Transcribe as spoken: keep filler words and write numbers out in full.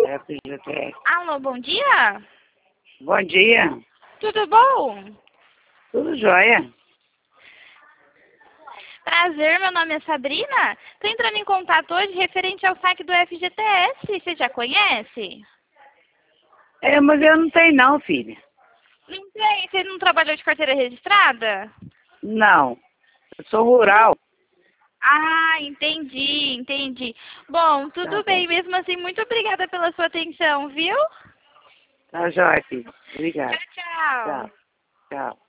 F G T S. Alô, bom dia? Bom dia. Tudo bom? Tudo jóia. Prazer, meu nome é Sabrina. Tô entrando em contato hoje referente ao saque do F G T S. Você já conhece? É, mas eu não tenho não, filha. Não tem? Você não trabalhou de carteira registrada? Não. Eu sou rural. Ah, entendi, entendi. Bom, tudo Tá bem. bom. Mesmo assim, muito obrigada pela sua atenção, viu? Tá jóia, filha. Obrigado. Tchau, tchau. Tchau. Tchau.